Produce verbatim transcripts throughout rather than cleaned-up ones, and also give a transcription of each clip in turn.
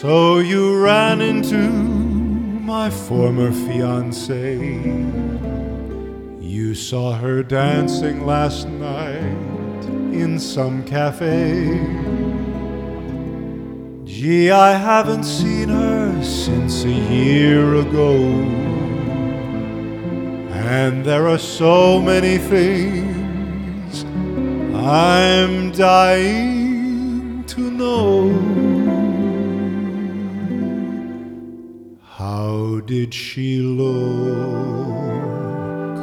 So you ran into my former fiancée. You saw her dancing last night in some cafe. Gee, I haven't seen her since a year ago, and there are so many things I'm dying to know. How did she look?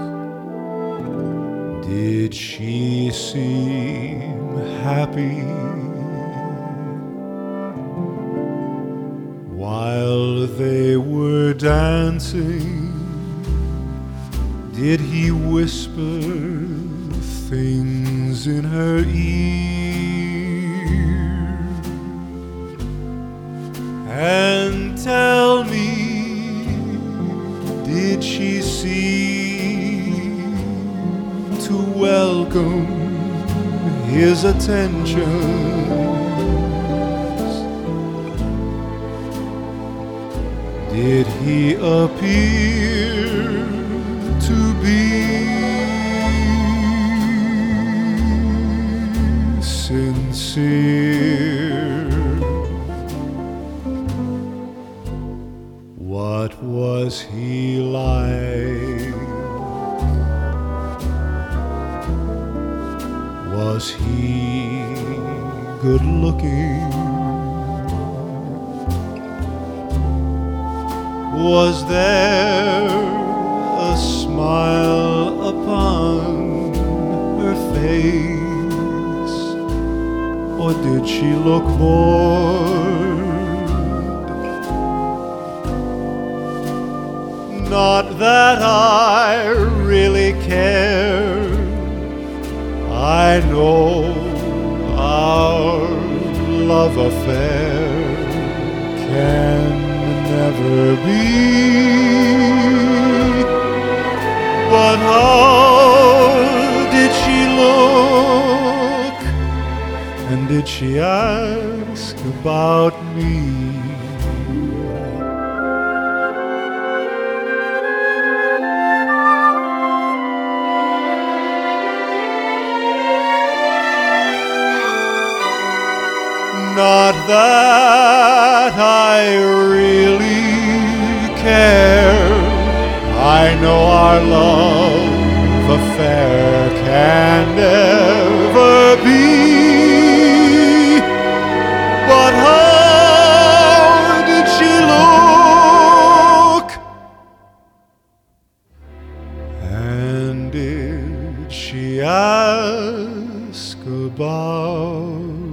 Did she seem happy while they were dancing? Did he whisper things in her ear? And tell me, did she seem to welcome his attentions? Did he appear to be sincere? What was he like? Was he good looking? Was there a smile upon her face? Or did she look bored? Not that I really care. I know our love affair can never be. But how did she look? And did she ask about me? Not that I really care. I know our love affair can never be. But how did she look? And did she ask about